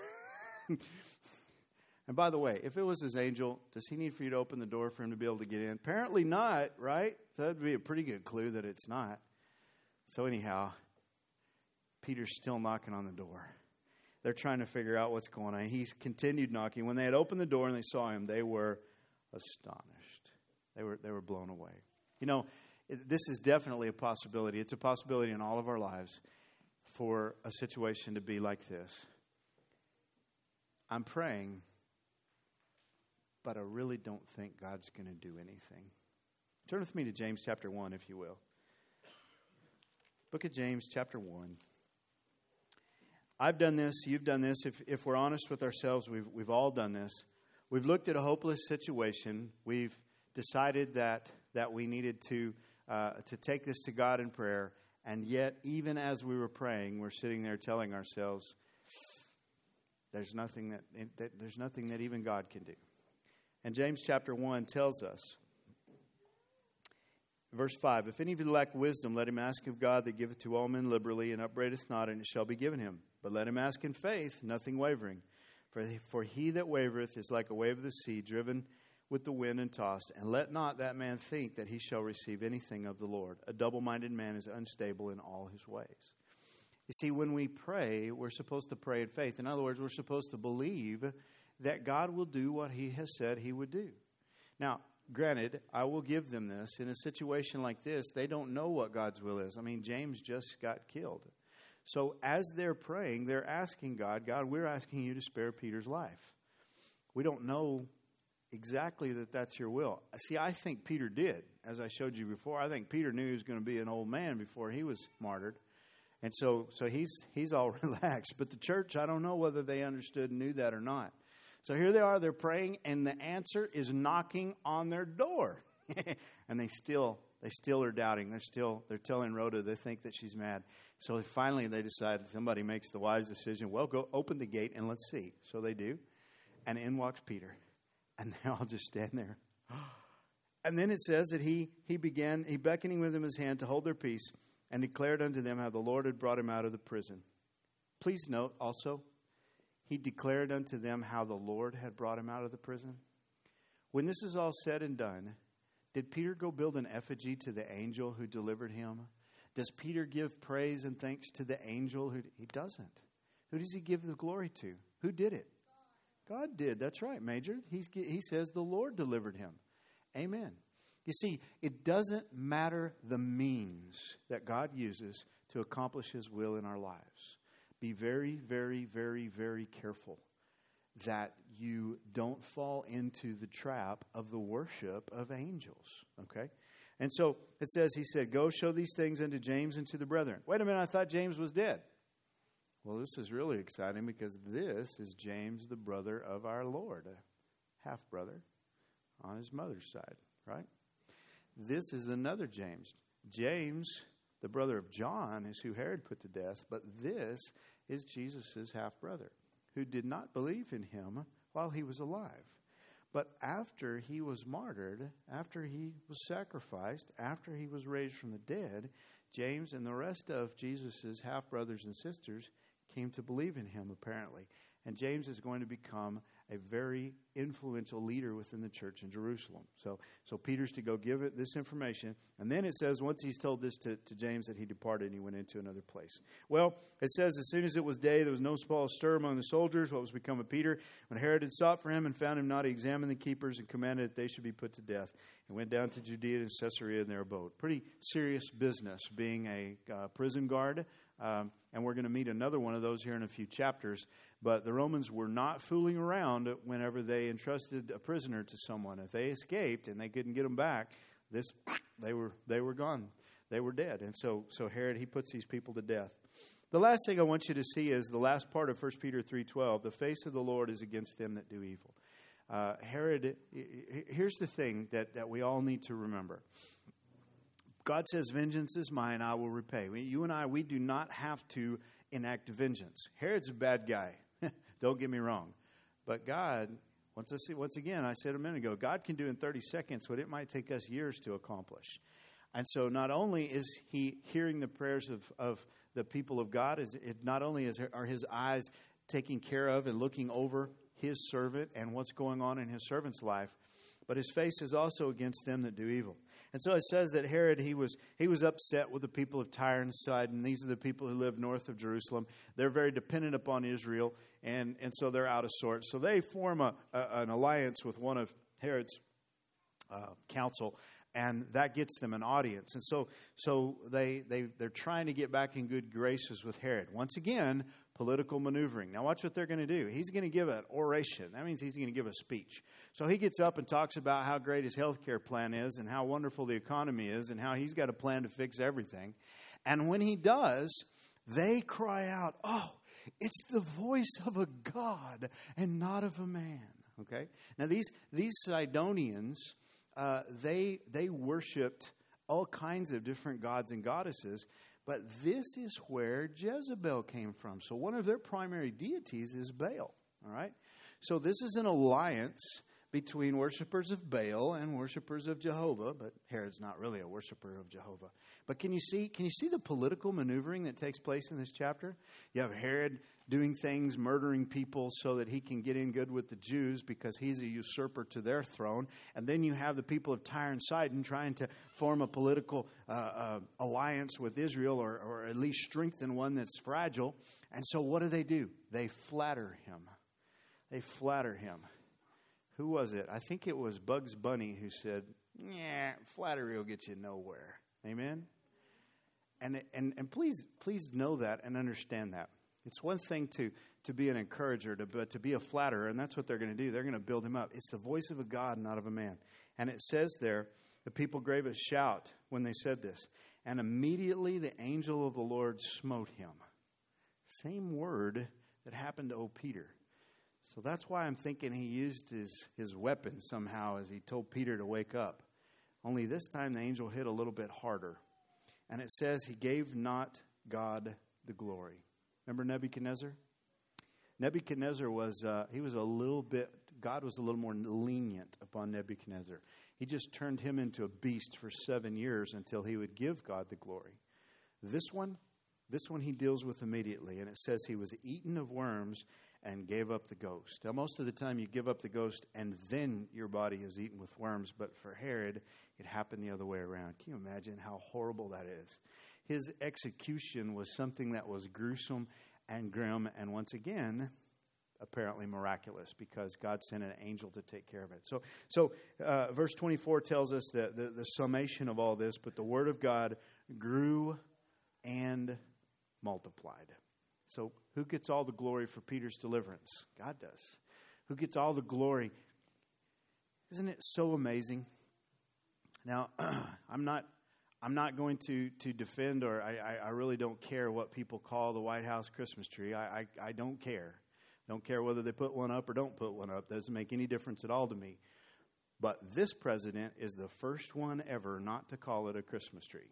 And by the way, if it was his angel, does he need for you to open the door for him to be able to get in? Apparently not, right? So that would be a pretty good clue that it's not. So anyhow, Peter's still knocking on the door. They're trying to figure out what's going on. He continued knocking. When they had opened the door and they saw him, they were astonished. They were they were blown away. You know, this is definitely a possibility. It's a possibility in all of our lives for a situation to be like this. I'm praying, but I really don't think God's going to do anything. Turn with me to James chapter one, if you will. Book of James chapter one. I've done this, you've done this. If if we're honest with ourselves, we've we've all done this. We've looked at a hopeless situation. We've decided that that we needed to uh, to take this to God in prayer. And yet, even as we were praying, we're sitting there telling ourselves, there's nothing that, that there's nothing that even God can do. And James chapter one tells us, verse five, if any of you lack wisdom, let him ask of God that giveth to all men liberally, and upbraideth not, and it shall be given him. But let him ask in faith, nothing wavering. For, for he that wavereth is like a wave of the sea, driven with the wind and tossed. And let not that man think that he shall receive anything of the Lord. A double-minded man is unstable in all his ways. You see, when we pray, we're supposed to pray in faith. In other words, we're supposed to believe that God will do what he has said he would do. Now, granted, I will give them this. In a situation like this, they don't know what God's will is. I mean, James just got killed. So as they're praying, they're asking God, God, we're asking you to spare Peter's life. We don't know exactly that that's your will. See, I think Peter did, as I showed you before. I think Peter knew he was going to be an old man before he was martyred. And so so he's he's all relaxed. But the church, I don't know whether they understood and knew that or not. So here they are, they're praying, and the answer is knocking on their door. And they still they still are doubting. They're still they're telling Rhoda they think that she's mad. So finally they decide, somebody makes the wise decision, well, go open the gate and let's see. So they do. And in walks Peter. And they all just stand there. And then it says that he he began, he beckoning with them his hand to hold their peace, and declared unto them how the Lord had brought him out of the prison. Please note also, he declared unto them how the Lord had brought him out of the prison. When this is all said and done, did Peter go build an effigy to the angel who delivered him? Does Peter give praise and thanks to the angel? Who He doesn't. Who does he give the glory to? Who did it? God did. That's right, Major. He's, he says the Lord delivered him. Amen. You see, it doesn't matter the means that God uses to accomplish his will in our lives. Be very, very, very, very careful that you don't fall into the trap of the worship of angels. Okay? And so it says, he said, go show these things unto James and to the brethren. Wait a minute, I thought James was dead. Well, this is really exciting because this is James, the brother of our Lord, a half-brother on his mother's side, right? This is another James. James, the brother of John, is who Herod put to death, but this is Jesus' half-brother who did not believe in him while he was alive. But after he was martyred, after he was sacrificed, after he was raised from the dead, James and the rest of Jesus' half-brothers and sisters came to believe in him, apparently. And James is going to become a very influential leader within the church in Jerusalem. So so Peter's to go give it this information. And then it says, once he's told this to, to James, that he departed and he went into another place. Well, it says, as soon as it was day, there was no small stir among the soldiers. What was become of Peter? When Herod had sought for him and found him not, he examined the keepers and commanded that they should be put to death. And went down to Judea and Caesarea in their abode. Pretty serious business being a uh, prison guard Um, and we're going to meet another one of those here in a few chapters. But the Romans were not fooling around whenever they entrusted a prisoner to someone. If they escaped and they couldn't get them back, this they were they were gone. They were dead. And so so Herod, he puts these people to death. The last thing I want you to see is the last part of First Peter three twelve. The face of the Lord is against them that do evil. Uh, Herod, here's the thing that, that we all need to remember. God says, vengeance is mine, I will repay. We, you and I, we do not have to enact vengeance. Herod's a bad guy. Don't get me wrong. But God, once, I see, once again, I said a minute ago, God can do in thirty seconds what it might take us years to accomplish. And so not only is he hearing the prayers of, of the people of God, is it not only is, are his eyes taking care of and looking over his servant and what's going on in his servant's life, but his face is also against them that do evil. And so it says that Herod, he was he was upset with the people of Tyre and Sidon. These are the people who live north of Jerusalem. They're very dependent upon Israel, and, and so they're out of sorts. So they form a, a, an alliance with one of Herod's uh, council, and that gets them an audience. And so so they, they, they're trying to get back in good graces with Herod. Once again, political maneuvering. Now watch what they're going to do. He's going to give an oration. That means he's going to give a speech. So he gets up and talks about how great his health care plan is and how wonderful the economy is and how he's got a plan to fix everything. And when he does, they cry out, oh, it's the voice of a God and not of a man. Okay? Now these, these Sidonians, uh, they, they worshipped all kinds of different gods and goddesses. But this is where Jezebel came from. So one of their primary deities is Baal. All right? So this is an alliance between worshipers of Baal and worshipers of Jehovah. But Herod's not really a worshiper of Jehovah. But can you see, can you see the political maneuvering that takes place in this chapter? You have Herod doing things, murdering people so that he can get in good with the Jews because he's a usurper to their throne. And then you have the people of Tyre and Sidon trying to form a political uh, uh, alliance with Israel, or, or at least strengthen one that's fragile. And so what do they do? They flatter him. They flatter him. Who was it? I think it was Bugs Bunny who said, yeah, flattery will get you nowhere. Amen? And, and, and please, please know that and understand that. It's one thing to, to be an encourager, to, but to be a flatterer, and that's what they're going to do. They're going to build him up. It's the voice of a God, not of a man. And it says there, the people gave a shout when they said this. And immediately the angel of the Lord smote him. Same word that happened to old Peter. So that's why I'm thinking he used his, his weapon somehow as he told Peter to wake up. Only this time the angel hit a little bit harder. And it says he gave not God the glory. Remember Nebuchadnezzar? Nebuchadnezzar was, uh, he was a little bit, God was a little more lenient upon Nebuchadnezzar. He just turned him into a beast for seven years until he would give God the glory. This one, this one he deals with immediately. And it says he was eaten of worms and gave up the ghost. Now, most of the time you give up the ghost and then your body is eaten with worms. But for Herod, it happened the other way around. Can you imagine how horrible that is? His execution was something that was gruesome and grim. And once again, apparently miraculous because God sent an angel to take care of it. So, so uh, verse twenty-four tells us that the, the summation of all this, but the word of God grew and multiplied. So who gets all the glory for Peter's deliverance? God does. Who gets all the glory? Isn't it so amazing? Now, I'm not I'm not going to, to defend, or I, I really don't care what people call the White House Christmas tree. I, I, I don't care. Don't care whether they put one up or don't put one up. Doesn't make any difference at all to me. But this president is the first one ever not to call it a Christmas tree.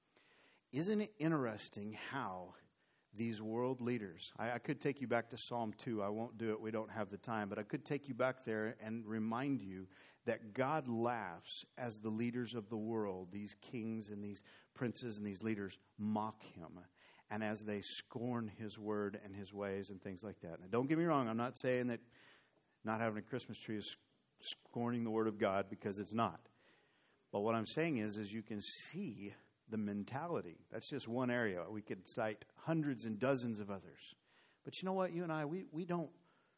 Isn't it interesting how these world leaders, I, I could take you back to Psalm two. I won't do it. We don't have the time. But I could take you back there and remind you that God laughs as the leaders of the world, these kings and these princes and these leaders, mock him. And as they scorn his word and his ways and things like that. Now, don't get me wrong. I'm not saying that not having a Christmas tree is scorning the word of God, because it's not. But what I'm saying is, is you can see the mentality. That's just one area. We could cite hundreds and dozens of others. But you know what? You and I, we, we don't,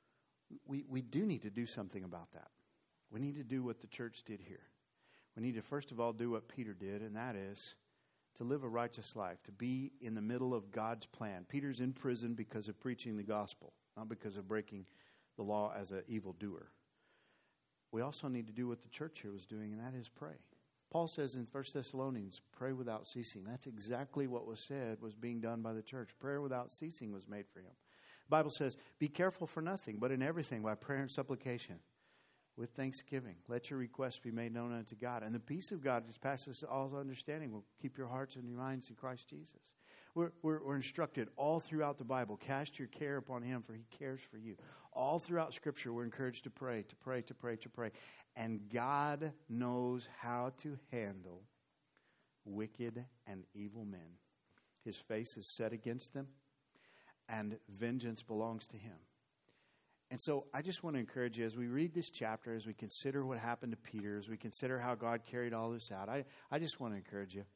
we, we do need to do something about that. We need to do what the church did here. We need to, first of all, do what Peter did, and that is to live a righteous life, to be in the middle of God's plan. Peter's in prison because of preaching the gospel, not because of breaking the law as an evildoer. We also need to do what the church here was doing, and that is pray. Paul says in First Thessalonians, pray without ceasing. That's exactly what was said was being done by the church. Prayer without ceasing was made for him. The Bible says, be careful for nothing, but in everything by prayer and supplication with thanksgiving. Let your requests be made known unto God. And the peace of God, which passes all understanding, will keep your hearts and your minds in Christ Jesus. We're, we're, we're instructed all throughout the Bible, cast your care upon him, for he cares for you. All throughout Scripture, we're encouraged to pray, to pray, to pray, to pray. And God knows how to handle wicked and evil men. His face is set against them, and vengeance belongs to him. And so I just want to encourage you as we read this chapter, as we consider what happened to Peter, as we consider how God carried all this out, I, I just want to encourage you.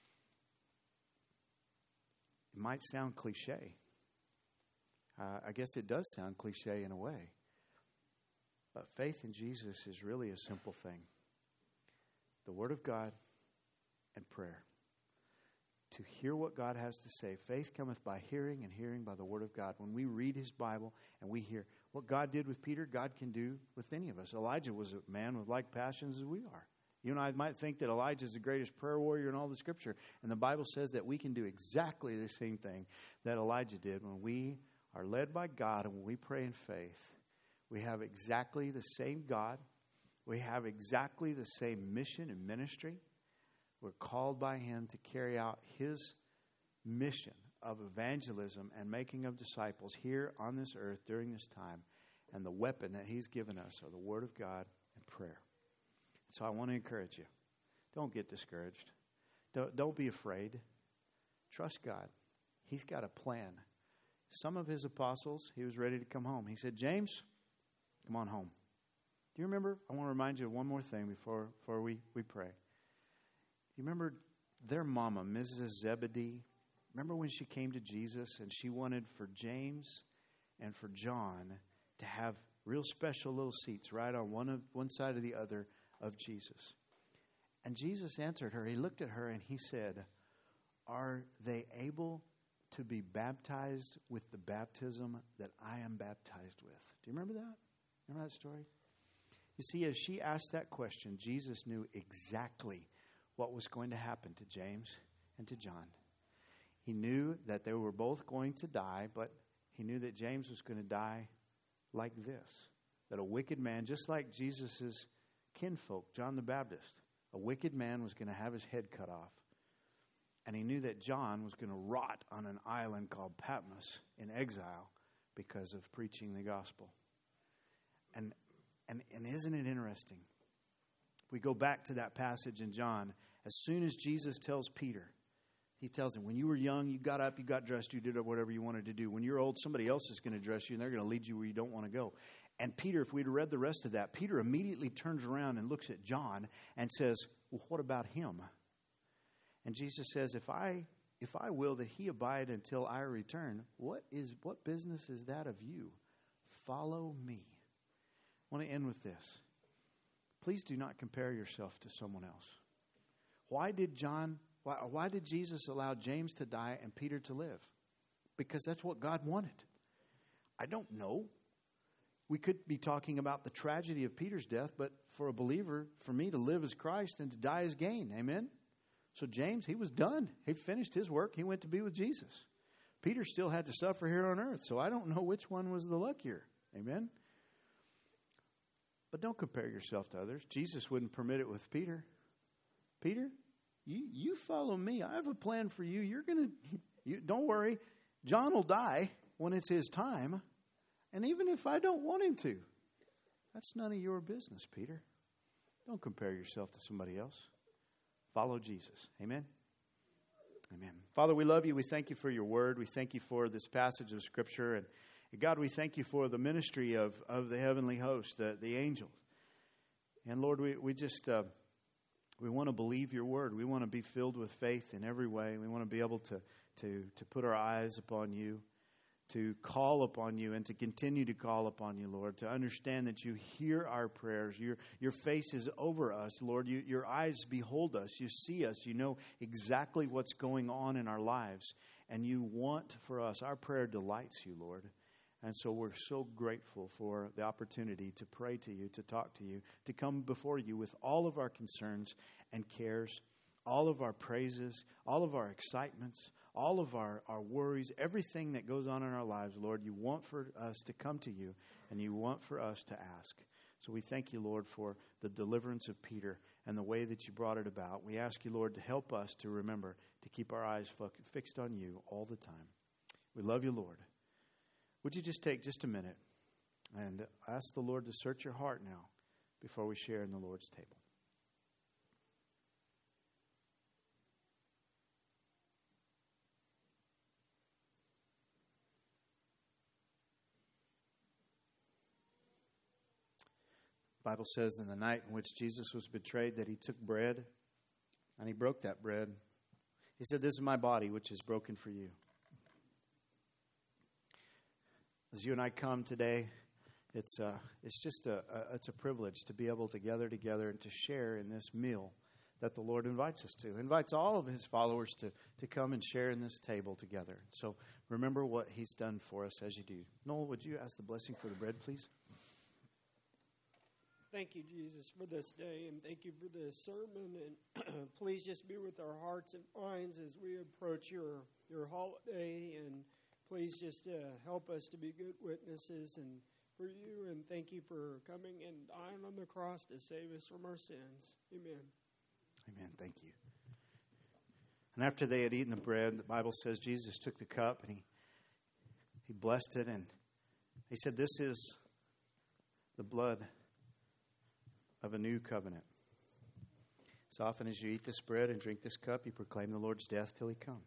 It might sound cliche. Uh, I guess it does sound cliche in a way. But faith in Jesus is really a simple thing. The Word of God and prayer. To hear what God has to say. Faith cometh by hearing, and hearing by the Word of God. When we read His Bible and we hear what God did with Peter, God can do with any of us. Elijah was a man with like passions as we are. You and I might think that Elijah is the greatest prayer warrior in all the Scripture. And the Bible says that we can do exactly the same thing that Elijah did when we are led by God and when we pray in faith. We have exactly the same God. We have exactly the same mission and ministry. We're called by Him to carry out His mission of evangelism and making of disciples here on this earth during this time. And the weapon that He's given us are the Word of God and prayer. So I want to encourage you. Don't get discouraged. Don't, don't be afraid. Trust God. He's got a plan. Some of His apostles, He was ready to come home. He said, James, come on home. Do you remember? I want to remind you of one more thing before, before we, we pray. You remember their mama, Missus Zebedee? Remember when she came to Jesus and she wanted for James and for John to have real special little seats right on one of one side or the other of Jesus. And Jesus answered her. He looked at her and He said, are they able to be baptized with the baptism that I am baptized with? Do you remember that? Remember that story? You see, as she asked that question, Jesus knew exactly what was going to happen to James and to John. He knew that they were both going to die, but He knew that James was going to die like this. That a wicked man, just like Jesus' kinfolk, John the Baptist, a wicked man was going to have his head cut off. And He knew that John was going to rot on an island called Patmos in exile because of preaching the gospel. And and and isn't it interesting? If we go back to that passage in John, as soon as Jesus tells Peter, He tells him, when you were young, you got up, you got dressed, you did whatever you wanted to do. When you're old, somebody else is going to dress you, and they're going to lead you where you don't want to go. And Peter, if we'd read the rest of that, Peter immediately turns around and looks at John and says, well, what about him? And Jesus says, if I if I will that he abide until I return, what is what business is that of you? Follow me. I want to end with this. Please do not compare yourself to someone else. Why did John, why, why did Jesus allow James to die and Peter to live? Because that's what God wanted. I don't know. We could be talking about the tragedy of Peter's death, but for a believer, for me to live as Christ and to die as gain. Amen? So James, he was done. He finished his work. He went to be with Jesus. Peter still had to suffer here on earth, so I don't know which one was the luckier. Amen? But don't compare yourself to others. Jesus wouldn't permit it with Peter. Peter, you, you follow me. I have a plan for you. You're going to, you, don't worry. John will die when it's his time. And even if I don't want him to, that's none of your business, Peter. Don't compare yourself to somebody else. Follow Jesus. Amen? Amen. Father, we love you. We thank you for your word. We thank you for this passage of Scripture. And God, we thank you for the ministry of, of the heavenly host, the, the angels. And Lord, we, we just, uh, we want to believe your word. We want to be filled with faith in every way. We want to be able to, to, to put our eyes upon you. to call upon you and to continue to call upon you, Lord, to understand that you hear our prayers. Your, your face is over us, Lord. You, your eyes behold us. You see us. You know exactly what's going on in our lives. And you want for us. Our prayer delights you, Lord. And so we're so grateful for the opportunity to pray to you, to talk to you, to come before you with all of our concerns and cares, all of our praises, all of our excitements, all of our, our worries, everything that goes on in our lives, Lord. You want for us to come to you, and you want for us to ask. So we thank you, Lord, for the deliverance of Peter and the way that you brought it about. We ask you, Lord, to help us to remember to keep our eyes fixed on you all the time. We love you, Lord. Would you just take just a minute and ask the Lord to search your heart now before we share in the Lord's table? The Bible says in the night in which Jesus was betrayed that he took bread and he broke that bread. He said, "This is my body, which is broken for you." As you and I come today, it's uh, it's just a, a it's a privilege to be able to gather together and to share in this meal that the Lord invites us to. He invites all of his followers to, to come and share in this table together. So remember what he's done for us as you do. Noel, would you ask the blessing for the bread, please? Thank you, Jesus, for this day, and thank you for this sermon. And please just be with our hearts and minds as we approach your, your holiday. And please just uh, help us to be good witnesses and for you. And thank you for coming and dying on the cross to save us from our sins. Amen. Amen. Thank you. And after they had eaten the bread, the Bible says Jesus took the cup and he he blessed it, and he said, "This is the blood of a new covenant. As often as you eat this bread and drink this cup, you proclaim the Lord's death till he come."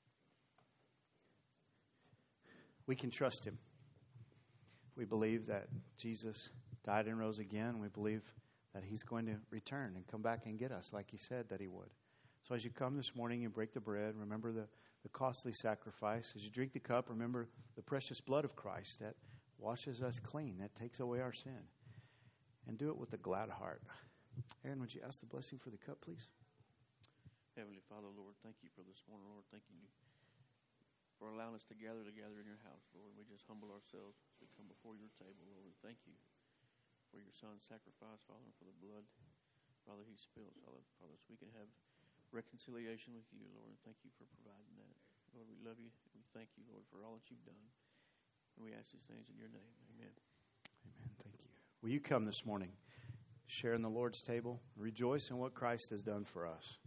We can trust him. We believe that Jesus died and rose again. We believe that he's going to return and come back and get us like he said that he would. So as you come this morning and break the bread, remember the, the costly sacrifice. As you drink the cup, remember the precious blood of Christ that washes us clean, that takes away our sin. And do it with a glad heart. Aaron, would you ask the blessing for the cup, please? Heavenly Father, Lord, thank you for this morning, Lord. Thank you for allowing us to gather together in your house, Lord. We just humble ourselves as we come before your table, Lord. Thank you for your son's sacrifice, Father, and for the blood, Father, he spilled, Father, Father, so we can have reconciliation with you, Lord. And thank you for providing that. Lord, we love you. We thank you, Lord, for all that you've done. And we ask these things in your name. Amen. Amen. Thank you. Will you come this morning, share in the Lord's table, rejoice in what Christ has done for us?